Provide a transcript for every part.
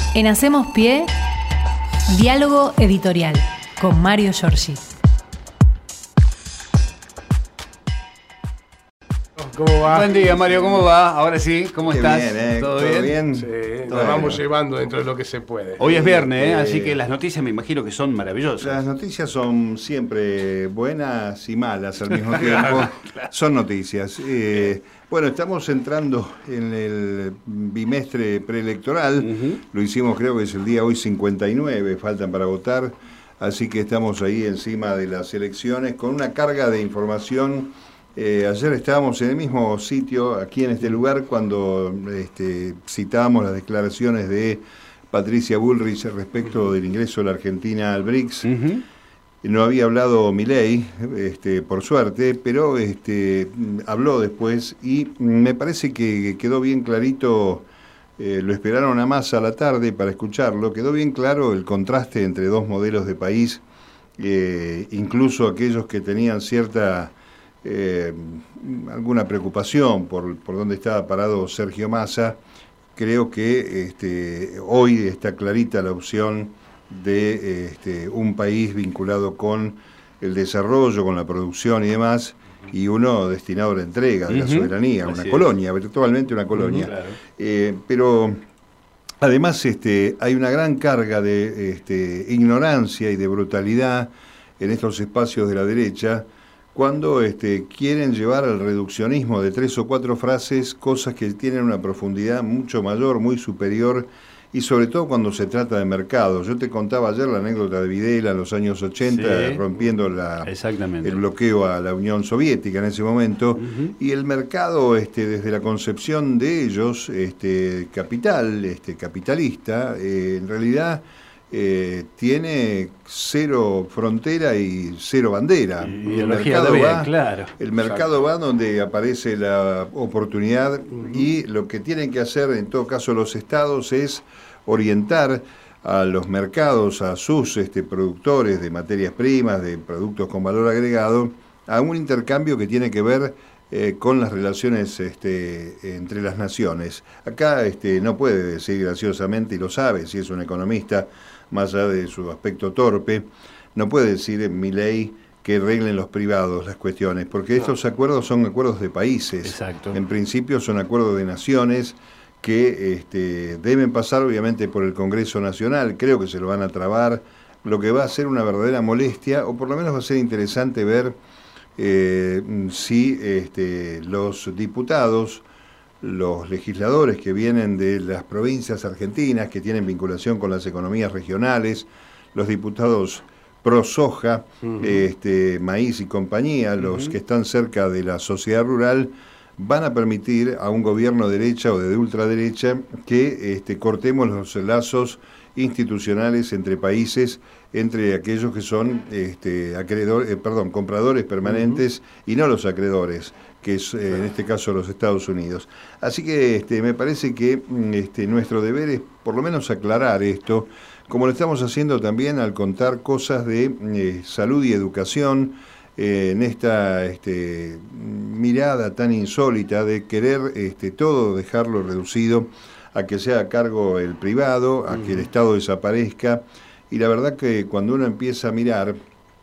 En Hacemos Pie, diálogo editorial con Mario Giorgi. ¿Cómo va? Buen día, Mario, ¿cómo va? Ahora sí, ¿cómo estás? Bien, ¿Todo bien? Sí, Bueno. nos vamos llevando dentro de lo que se puede. Hoy es viernes, así que las noticias me imagino que son maravillosas. Las noticias son siempre buenas y malas al mismo tiempo. Claro. Son noticias. Bueno, estamos entrando en el bimestre preelectoral. Lo hicimos, creo que es el día hoy 59, faltan para votar. Así que estamos ahí encima de las elecciones con una carga de información. Ayer estábamos en el mismo sitio, aquí en este lugar, cuando citábamos las declaraciones de Patricia Bullrich respecto del ingreso de la Argentina al BRICS. No había hablado Milei, por suerte, pero habló después y me parece que quedó bien clarito. Lo esperaron a Massa a la tarde para escucharlo. Quedó bien claro el contraste entre dos modelos de país, incluso aquellos que tenían cierta alguna preocupación por dónde estaba parado Sergio Massa. Creo que hoy está clarita la opción de un país vinculado con el desarrollo, con la producción y demás, y uno destinado a la entrega de la soberanía, una colonia, virtualmente una colonia. Claro. Pero además hay una gran carga de ignorancia y de brutalidad en estos espacios de la derecha, cuando quieren llevar al reduccionismo de 3 o 4 frases, cosas que tienen una profundidad mucho mayor, muy superior, y sobre todo cuando se trata de mercado. Yo te contaba ayer la anécdota de Videla en los años 80, rompiendo el bloqueo a la Unión Soviética en ese momento, y el mercado, desde la concepción de ellos, capitalista, en realidad tiene cero frontera y cero bandera. Y el mercado va, claro. El mercado va donde aparece la oportunidad, y lo que tienen que hacer en todo caso los estados es orientar a los mercados, a sus productores de materias primas, de productos con valor agregado, a un intercambio que tiene que ver con las relaciones entre las naciones. Acá no puede decir graciosamente, y lo sabe si es un economista, más allá de su aspecto torpe, no puede decir en Milei que arreglen los privados las cuestiones, porque estos acuerdos son acuerdos de países. Exacto. En principio son acuerdos de naciones que deben pasar obviamente por el Congreso Nacional. Creo que se lo van a trabar, lo que va a ser una verdadera molestia, o por lo menos va a ser interesante ver si los diputados, los legisladores que vienen de las provincias argentinas, que tienen vinculación con las economías regionales, los diputados pro soja, maíz y compañía, los que están cerca de la sociedad rural, van a permitir a un gobierno de derecha o de ultraderecha que cortemos los lazos institucionales entre países, entre aquellos que son compradores permanentes y no los acreedores, que es en este caso los Estados Unidos. Así que me parece que nuestro deber es por lo menos aclarar esto, como lo estamos haciendo también al contar cosas de salud y educación, en esta mirada tan insólita de querer todo dejarlo reducido a que sea a cargo el privado, a que el Estado desaparezca. Y la verdad que cuando uno empieza a mirar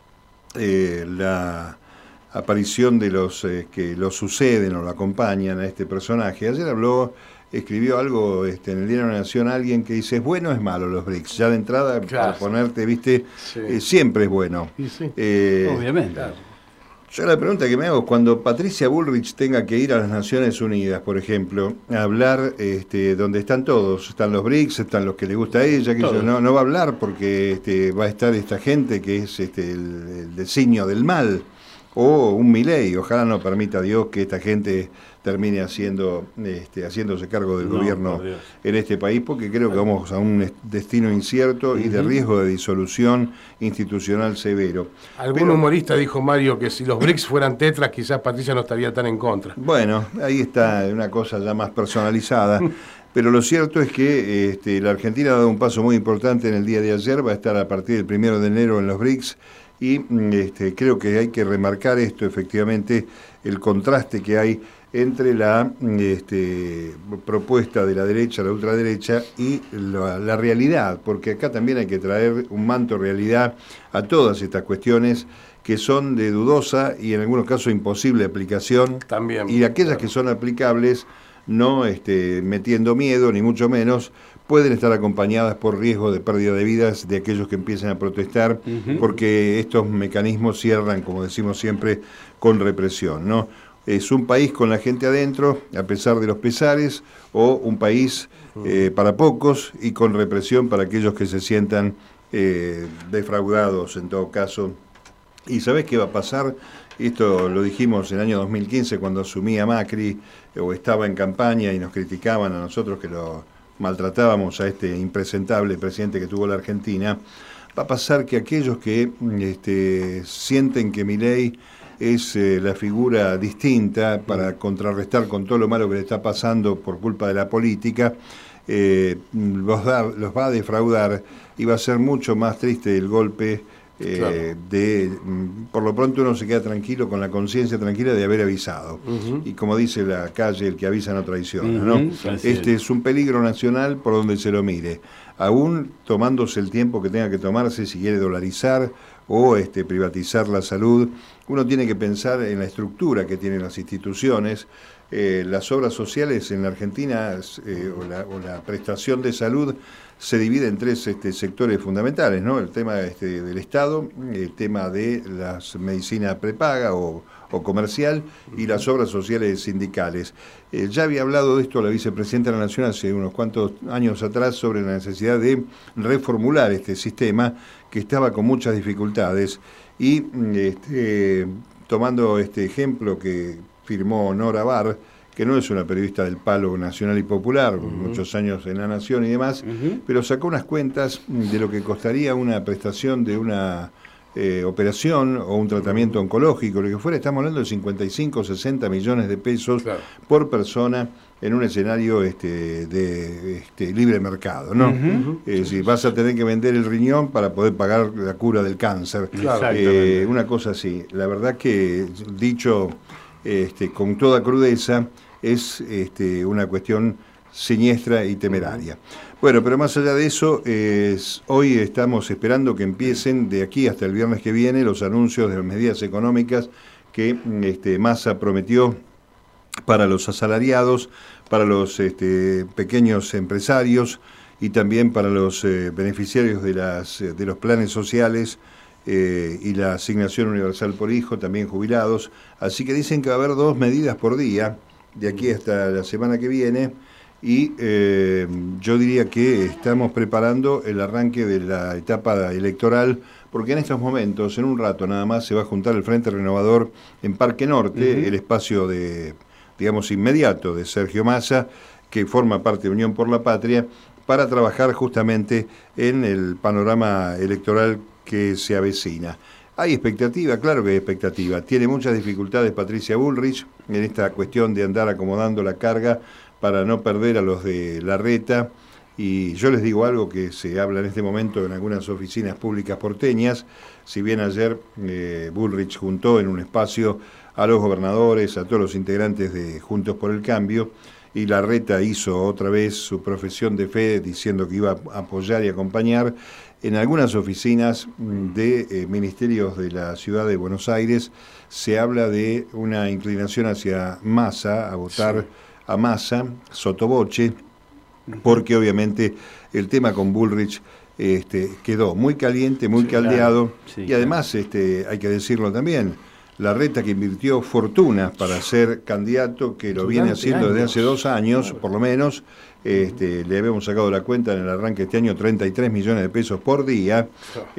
la aparición de los que lo suceden o lo acompañan a este personaje, ayer escribió algo en el Diario de la Nación, alguien que dice: ¿es bueno o es malo los BRICS? Ya de entrada, claro, para ponerte, siempre es bueno. Obviamente. Claro. Yo la pregunta que me hago, cuando Patricia Bullrich tenga que ir a las Naciones Unidas, por ejemplo, a hablar donde están todos, están los BRICS, están los que le gusta a ella, que no va a hablar porque va a estar esta gente que es el designio del mal, o un Milei. Ojalá no permita Dios que esta gente termine haciéndose cargo del gobierno en este país, porque creo que vamos a un destino incierto y de riesgo de disolución institucional severo. Algún humorista dijo, Mario, que si los BRICS fueran tetras, quizás Patricia no estaría tan en contra. Bueno, ahí está una cosa ya más personalizada. Pero lo cierto es que la Argentina ha dado un paso muy importante en el día de ayer, va a estar a partir del 1 de enero en los BRICS, y creo que hay que remarcar esto, efectivamente, el contraste que hay entre la propuesta de la derecha, la ultraderecha, y la realidad, porque acá también hay que traer un manto de realidad a todas estas cuestiones que son de dudosa y en algunos casos imposible aplicación, también, y aquellas que son aplicables, no metiendo miedo, ni mucho menos, pueden estar acompañadas por riesgo de pérdida de vidas de aquellos que empiecen a protestar, porque estos mecanismos cierran, como decimos siempre, con represión, ¿no? Es un país con la gente adentro, a pesar de los pesares, o un país para pocos y con represión para aquellos que se sientan defraudados en todo caso. ¿Y sabés qué va a pasar? Esto lo dijimos en el año 2015 cuando asumía Macri o estaba en campaña y nos criticaban a nosotros que lo maltratábamos a este impresentable presidente que tuvo la Argentina. Va a pasar que aquellos que sienten que Milei es la figura distinta para contrarrestar con todo lo malo que le está pasando por culpa de la política, los va a defraudar y va a ser mucho más triste el golpe. Claro. Por lo pronto uno se queda tranquilo, con la conciencia tranquila de haber avisado. Y como dice la calle, el que avisa no traiciona, ¿no? Este es un peligro nacional por donde se lo mire, aún tomándose el tiempo que tenga que tomarse si quiere dolarizar o privatizar la salud. Uno tiene que pensar en la estructura que tienen las instituciones. Las obras sociales en la Argentina o la prestación de salud se divide en tres sectores fundamentales, ¿no? El tema del Estado, el tema de las medicinas prepaga o comercial y las obras sociales sindicales. Ya había hablado de esto la vicepresidenta de la Nación hace unos cuantos años atrás sobre la necesidad de reformular este sistema que estaba con muchas dificultades y tomando este ejemplo que firmó Nora Bar, que no es una periodista del palo nacional y popular, muchos años en La Nación y demás, pero sacó unas cuentas de lo que costaría una prestación de una operación o un tratamiento oncológico, lo que fuera. Estamos hablando de 55 o 60 millones de pesos por persona en un escenario de libre mercado, ¿no? Es decir, vas a tener que vender el riñón para poder pagar la cura del cáncer. Una cosa así. La verdad que, dicho con toda crudeza, es una cuestión siniestra y temeraria. Bueno, pero más allá de eso, hoy estamos esperando que empiecen de aquí hasta el viernes que viene los anuncios de las medidas económicas que Massa prometió para los asalariados, para los pequeños empresarios y también para los beneficiarios de los planes sociales y la asignación universal por hijo, también jubilados. Así que dicen que va a haber 2 medidas por día de aquí hasta la semana que viene y yo diría que estamos preparando el arranque de la etapa electoral, porque en estos momentos, en un rato nada más, se va a juntar el Frente Renovador en Parque Norte, el espacio digamos inmediato de Sergio Massa, que forma parte de Unión por la Patria, para trabajar justamente en el panorama electoral que se avecina. ¿Hay expectativa? Claro que hay expectativa. Tiene muchas dificultades Patricia Bullrich en esta cuestión de andar acomodando la carga para no perder a los de Larreta. Y yo les digo algo que se habla en este momento en algunas oficinas públicas porteñas. Si bien ayer Bullrich juntó en un espacio a los gobernadores, a todos los integrantes de Juntos por el Cambio, y Larreta hizo otra vez su profesión de fe diciendo que iba a apoyar y acompañar, en algunas oficinas de ministerios de la ciudad de Buenos Aires se habla de una inclinación hacia Massa, a votar a Massa, sottovoce, porque obviamente el tema con Bullrich quedó muy caliente, muy caldeado, y además hay que decirlo también, Larreta que invirtió fortunas para ser candidato, que lo viene haciendo desde hace 2 años, por lo menos. Le habíamos sacado la cuenta en el arranque de este año, 33 millones de pesos por día.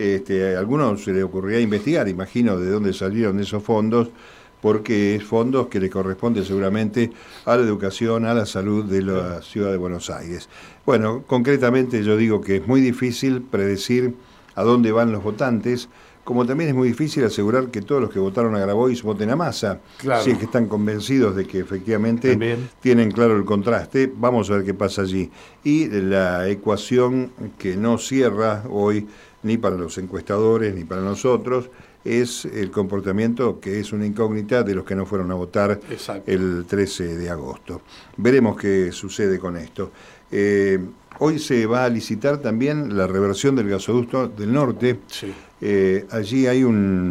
A algunos se le ocurriría investigar, imagino, de dónde salieron esos fondos, porque es fondos que le corresponde seguramente a la educación, a la salud de la ciudad de Buenos Aires. Bueno, concretamente yo digo que es muy difícil predecir a dónde van los votantes, como también es muy difícil asegurar que todos los que votaron a Grabois voten a Massa, si es que están convencidos de que efectivamente tienen claro el contraste. Vamos a ver qué pasa allí. Y la ecuación que no cierra hoy, ni para los encuestadores, ni para nosotros, es el comportamiento que es una incógnita de los que no fueron a votar el 13 de agosto. Veremos qué sucede con esto. Hoy se va a licitar también la reversión del gasoducto del norte. Sí. Allí hay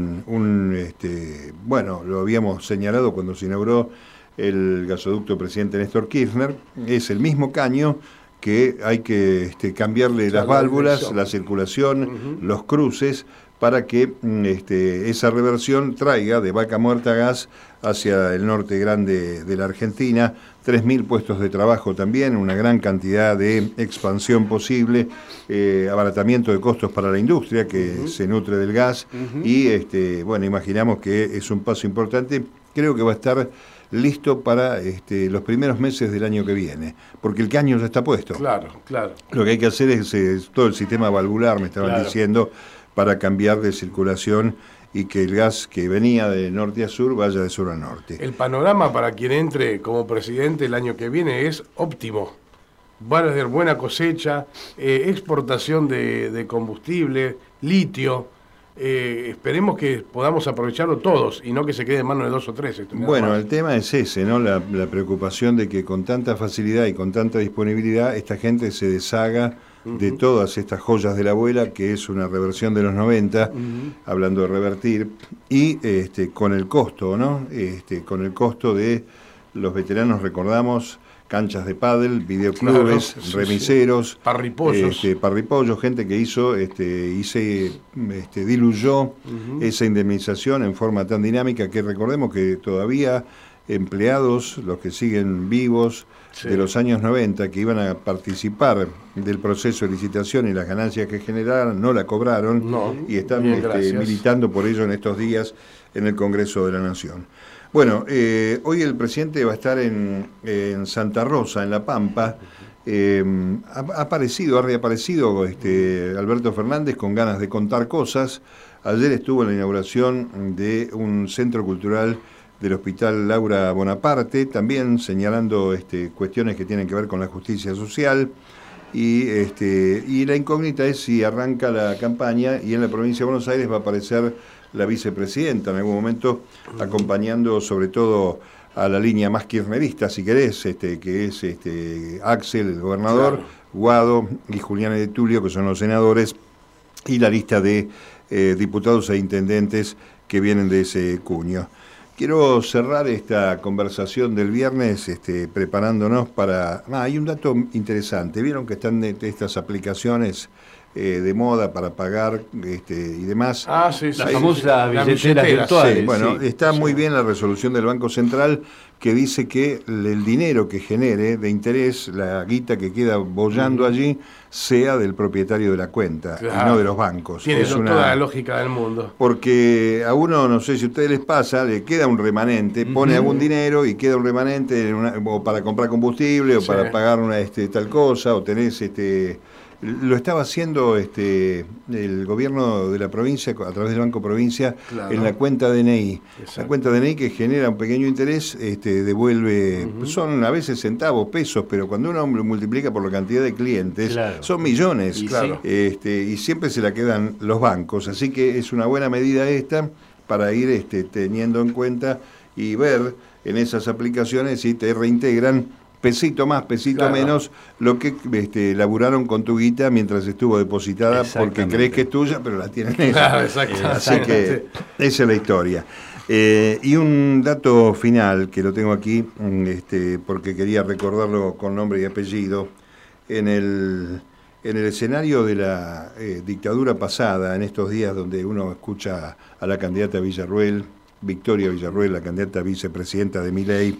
bueno, lo habíamos señalado cuando se inauguró el gasoducto presidente Néstor Kirchner, es el mismo caño que hay que cambiarle las válvulas, la circulación, los cruces, para que esa reversión traiga de Vaca Muerta gas hacia el norte grande de la Argentina, 3.000 puestos de trabajo también, una gran cantidad de expansión posible, abaratamiento de costos para la industria que se nutre del gas y bueno, imaginamos que es un paso importante. Creo que va a estar listo para los primeros meses del año que viene, porque el caño ya está puesto. Claro. Lo que hay que hacer es todo el sistema valvular, me estaban diciendo, para cambiar de circulación y que el gas que venía de norte a sur vaya de sur a norte. El panorama para quien entre como presidente el año que viene es óptimo. Va a haber buena cosecha, exportación de combustible, litio. Esperemos que podamos aprovecharlo todos y no que se quede en manos de 2 o 3. Bueno, el tema es ese, ¿no? La preocupación de que con tanta facilidad y con tanta disponibilidad esta gente se deshaga de todas estas joyas de la abuela, que es una reversión de los 90, hablando de revertir, y con el costo, ¿no? Con el costo de los veteranos, recordamos, canchas de pádel, videoclubes, remiseros, parripollos, gente que hizo y se diluyó esa indemnización en forma tan dinámica que recordemos que todavía empleados, los que siguen vivos, de los años 90, que iban a participar del proceso de licitación y las ganancias que generaron, no la cobraron y están militando por ello en estos días en el Congreso de la Nación. Bueno, hoy el presidente va a estar en Santa Rosa, en La Pampa. Ha reaparecido Alberto Fernández con ganas de contar cosas. Ayer estuvo en la inauguración de un centro cultural del Hospital Laura Bonaparte, también señalando cuestiones que tienen que ver con la justicia social. Y la incógnita es si arranca la campaña y en la provincia de Buenos Aires va a aparecer la vicepresidenta en algún momento, acompañando sobre todo a la línea más kirchnerista, si querés, que es Axel, el gobernador, Guado y Julián de Tulio, que son los senadores, y la lista de diputados e intendentes que vienen de ese cuño. Quiero cerrar esta conversación del viernes preparándonos para... hay un dato interesante. ¿Vieron que están estas aplicaciones de moda para pagar y demás? Sí. Las famosas billeteras virtuales. Sí, bueno, está muy bien la resolución del Banco Central que dice que el dinero que genere de interés, la guita que queda bollando allí, sea del propietario de la cuenta y no de los bancos. Tiene toda la lógica del mundo. Porque a uno, no sé si a ustedes les pasa, le queda un remanente, pone algún dinero y queda un remanente o para comprar combustible o para pagar una tal cosa, o tenés lo estaba haciendo el gobierno de la provincia a través del Banco Provincia en la cuenta DNI. La cuenta DNI que genera un pequeño interés, devuelve, son a veces centavos, pesos, pero cuando uno lo multiplica por la cantidad de clientes, son millones. Y siempre se la quedan los bancos. Así que es una buena medida esta para ir teniendo en cuenta y ver en esas aplicaciones si te reintegran pesito más, pesito menos, lo que laburaron con tu guita mientras estuvo depositada, porque crees que es tuya, pero la tienen ellos. Así que esa es la historia. Y un dato final, que lo tengo aquí, porque quería recordarlo con nombre y apellido. En el escenario de la dictadura pasada, en estos días donde uno escucha a la candidata Villarruel, Victoria Villarruel, la candidata vicepresidenta de Milei,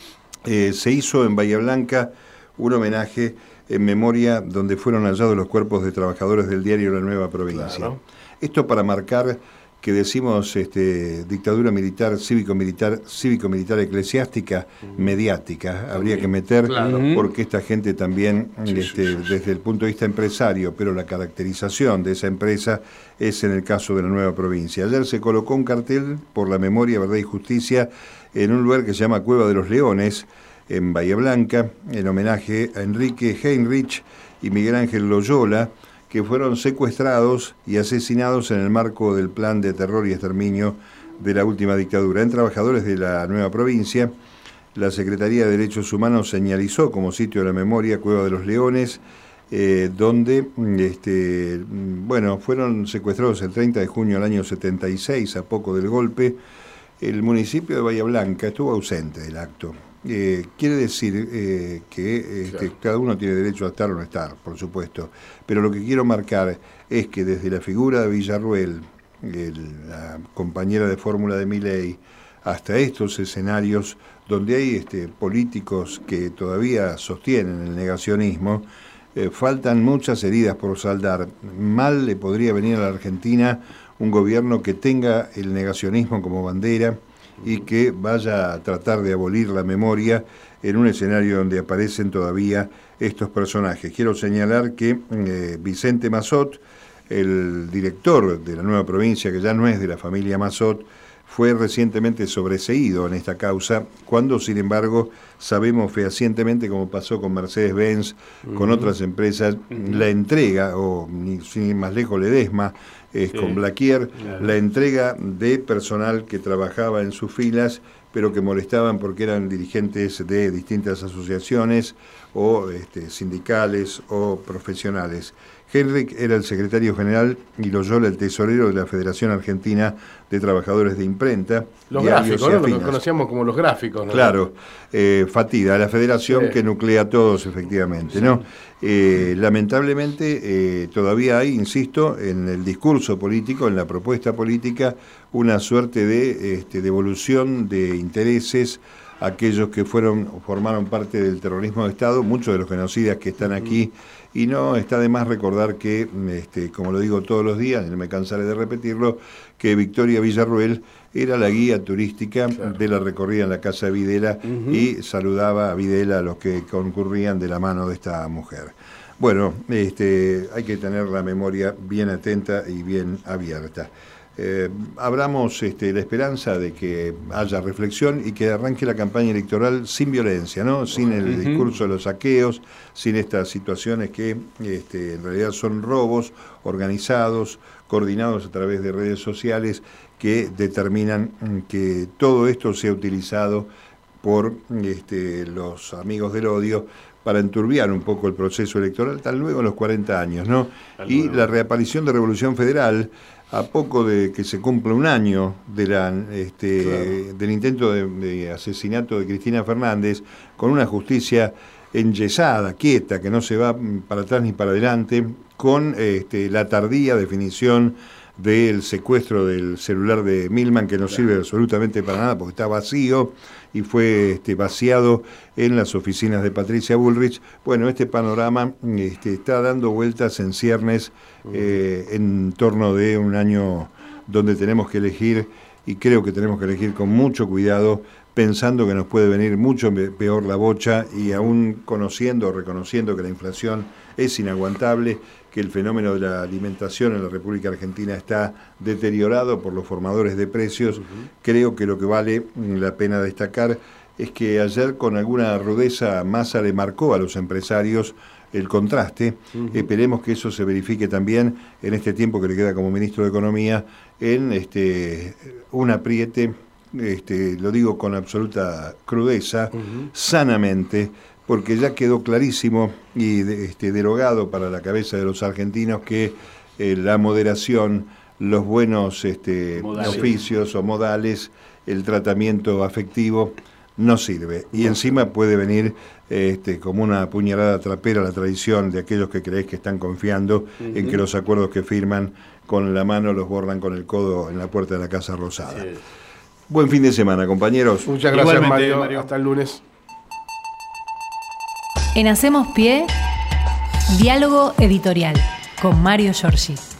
se hizo en Bahía Blanca un homenaje en memoria donde fueron hallados los cuerpos de trabajadores del diario La Nueva Provincia. Esto para marcar que decimos dictadura militar, cívico-militar eclesiástica, mediática. Habría que meter, porque esta gente también, desde el punto de vista empresario, pero la caracterización de esa empresa es en el caso de La Nueva Provincia. Ayer se colocó un cartel por la memoria, verdad y justicia en un lugar que se llama Cueva de los Leones, en Bahía Blanca, en homenaje a Enrique Heinrich y Miguel Ángel Loyola, que fueron secuestrados y asesinados en el marco del plan de terror y exterminio de la última dictadura. En trabajadores de la nueva provincia, la Secretaría de Derechos Humanos señalizó como sitio de la memoria Cueva de los Leones, donde fueron secuestrados el 30 de junio del año 76, a poco del golpe. El municipio de Bahía Blanca estuvo ausente del acto. Quiere decir que Claro. cada uno tiene derecho a estar o no estar, por supuesto. Pero lo que quiero marcar es que desde la figura de Villarruel, la compañera de fórmula de Milei, hasta estos escenarios donde hay políticos que todavía sostienen el negacionismo, faltan muchas heridas por saldar. Mal le podría venir a la Argentina un gobierno que tenga el negacionismo como bandera y que vaya a tratar de abolir la memoria en un escenario donde aparecen todavía estos personajes. Quiero señalar que Vicente Massot, el director de la nueva provincia, que ya no es de la familia Massot, fue recientemente sobreseído en esta causa, cuando, sin embargo, sabemos fehacientemente, como pasó con Mercedes-Benz, con otras empresas, la entrega, o sin más lejos Ledesma, con Blaquier, la entrega de personal que trabajaba en sus filas, pero que molestaban porque eran dirigentes de distintas asociaciones o sindicales o profesionales. Henrik era el secretario general y Loyola el tesorero de la Federación Argentina de Trabajadores de Imprenta. Los gráficos, ¿no? Lo que conocíamos como los gráficos, ¿no? Claro, FATIDA, la federación que nuclea a todos, efectivamente, ¿no? Lamentablemente, todavía hay, insisto, en el discurso político, en la propuesta política, una suerte de devolución de intereses a aquellos que formaron parte del terrorismo de Estado, muchos de los genocidas que están aquí. Y no está de más recordar que, como lo digo todos los días, y no me cansaré de repetirlo, que Victoria Villarruel era la guía turística de la recorrida en la Casa de Videla y saludaba a Videla a los que concurrían de la mano de esta mujer. Bueno, hay que tener la memoria bien atenta y bien abierta. Abramos la esperanza de que haya reflexión y que arranque la campaña electoral sin violencia, ¿no? Sin el discurso de los saqueos, sin estas situaciones que en realidad son robos organizados, coordinados a través de redes sociales que determinan que todo esto sea utilizado por los amigos del odio para enturbiar un poco el proceso electoral, tal luego en los 40 años, ¿no? Y la reaparición de Revolución Federal, a poco de que se cumpla un año de del intento de asesinato de Cristina Fernández, con una justicia enyesada, quieta, que no se va para atrás ni para adelante, con la tardía definición del secuestro del celular de Milman, que no sirve absolutamente para nada porque está vacío y fue vaciado en las oficinas de Patricia Bullrich. Bueno, este panorama está dando vueltas en ciernes en torno de un año donde tenemos que elegir, y creo que tenemos que elegir con mucho cuidado, pensando que nos puede venir mucho peor la bocha, y aún reconociendo que la inflación es inaguantable, que el fenómeno de la alimentación en la República Argentina está deteriorado por los formadores de precios. Creo que lo que vale la pena destacar es que ayer, con alguna rudeza, Massa le marcó a los empresarios el contraste. Esperemos que eso se verifique también en este tiempo que le queda como ministro de Economía, en un apriete, lo digo con absoluta crudeza, sanamente, porque ya quedó clarísimo y derogado para la cabeza de los argentinos que la moderación, los buenos oficios o modales, el tratamiento afectivo no sirve. Y encima puede venir como una puñalada trapera la tradición de aquellos que creéis que están confiando en que los acuerdos que firman con la mano los borran con el codo en la puerta de la Casa Rosada. Sí. Buen fin de semana, compañeros. Muchas gracias, Mario. Hasta el lunes. En Hacemos Pie, diálogo editorial con Mario Giorgi.